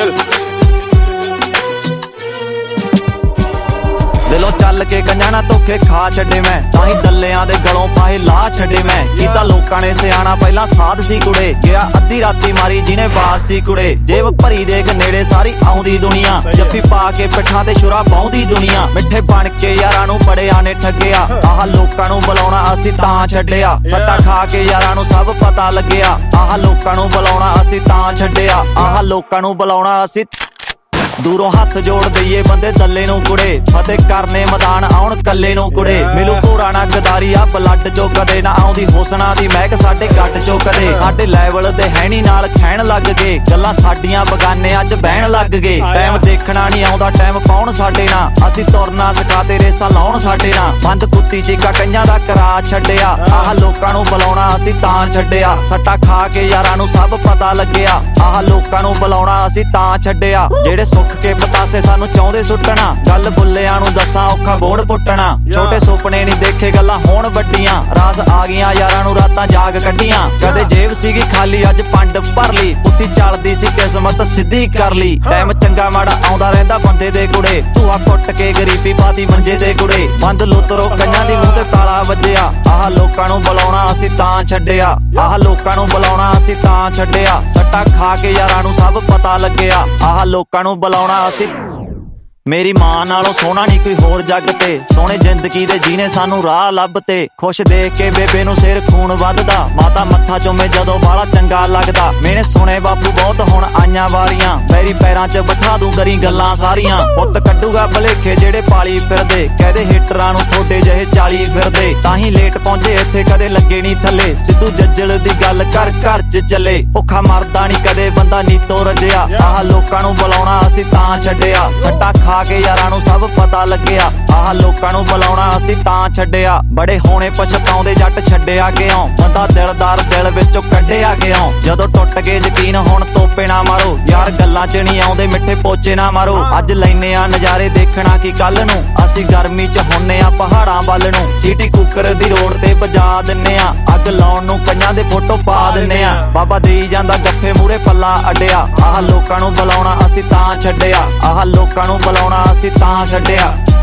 दिलों चल के कंजा ना धोखे खा छड्डे मैं, ताही दल्लियां दे गलों पाए ला छड्डे मैं। कीता लोकां ने सियाणा पहला साध सी कुड़े, गया अद्धी राती मारी जिने बास सी कुड़े। जेब भरी देख नेड़े सारी आउंदी दुनिया, जफ्फी पा के पिठां ते छुरा पाउंदी दुनिया। मिठे बन के यारां नूं बड़ियां ने ठग्गिया, आह लोकां नूं बुलाउणा असीं तां छड्डिया। सट्टा खा के यारां नूं सब पता लग्गिया, आह लोकां नूं बुलाउणा असीं तां छड्डिया। आह लोकां नूं बुलाउणा असीं दूरों हथ जोड़ दईए बंदे दल्ले नूं कुड़े, फतेह करने मैदान आउण कल्ले नूं कुड़े। मिलू भोरा ना गदारी आ ब्लड चो कदे ना आउंदी होसना दी महक साडे गट चो कदे। साडे लैवल दे हैनी नाल खैण लग गए, गल्लां साडियां बगाने अज बहण लग गए। टाइम देखना नहीं आउंदा टाइम पाउण साडे ना, असीं तुरना सिखाते रेसां लाउण साडे ना। बंद कुत्ती चीका कईयां दा करा छड्डिया, आह लोकां नूं बुलाउणा असीं तां छड्डिया। सट्टा खा के यारां नूं सब पता लग्गिया, आह लोकां नूं बुलाउणा असीं तां छड्डिया। जेड़े के पतासे सानू चाहुंदे सुट्टना, गल बुल्लियां नूं दसां औखा बोड़ पुट्टना। छोटे सुपने नहीं देखे गल्लां होण वड्डियां, रास आ गईयां यारां नूं रातां जाग कड्डियां। कदे जेब सीगी खाली अज पंड भर ली, पुट्ठी चलदी सी किस्मत सिद्धी कर ली। टाइम चंगा माड़ा आउंदा रहिंदा बंदे दे कुड़े, धूआ कुੱਟ के गरीबी पाती मंजे दे कुड़े। बंद लुतरो कईयां दी मूंह ते ताला वज्जिया, आह लोकां नूं बुलाउणा असीं तां छड्डिया। आह लोकां नूं बुलाउणा असीं तां छड्डिया। सट्टा खा के यारां नूं सब पता लग्गिया, आह लोकां नूं बुलाउणा असीं। मेरी मां नालों सोहना नहीं कोई होर जग ते, सोहणे जिंदगी दे जीने सानू राह लभते। खुश देख के बेबे नूं सिर खून वधदा, माता मत्था चुमे जदों बाला चंगा लगदा। मैंने सुने बापू बहुत हुण आईयां वारियां, पैरी पैरां च बिठा दूं करी गल्लां सारियां। पुत्त कड्डूगा भलेखे जेड़े पाली फिरदे, कहदे हिटरां नूं थोड़े जहे 40 फिरदे। ताही लेट पहुंचे इत्थे कदे लगे नहीं थल्ले, सिद्धू जज्जल दी गल कर घर च चले। भुखा मरदा नहीं कदे बंदा नीतो रजिया, आह लोकां नूं बुलाउणा असीं तां छड्डिया। सट्टा खा के यारां नूं सब पता लग्गिया, आह लोकां नूं बुलाउणा असीं तां छड्डिया। बड़े होणे पछताउंदे जट छड्डिया किउं, बंदा दिलदार दिल विचों कड्ढिया किउं। जदों टुੱਟ गए यकीन हुण तोपे ना मारो, यार गल्लां च नहीं आउंदे मिठे पोचे ना मारो। अज लैने आ नज़ारे देखना की कल नूं, असीं गर्मी च हुन्ने आ पहाड़ां वल नूं। सीटी कुकर दी रोड ते बजा दिन्ने आ, अग लाउण नूं कईयां दे फोटो पा दिन्ने आ। बाबा देई जांदा गफ्फे मूरे पल्ला अड्डिया, आह लोकां नूं बुलाउणा असीं तां छड्डिया। आह लोकां नूं बुलाउणा असीं तां छड्डिया।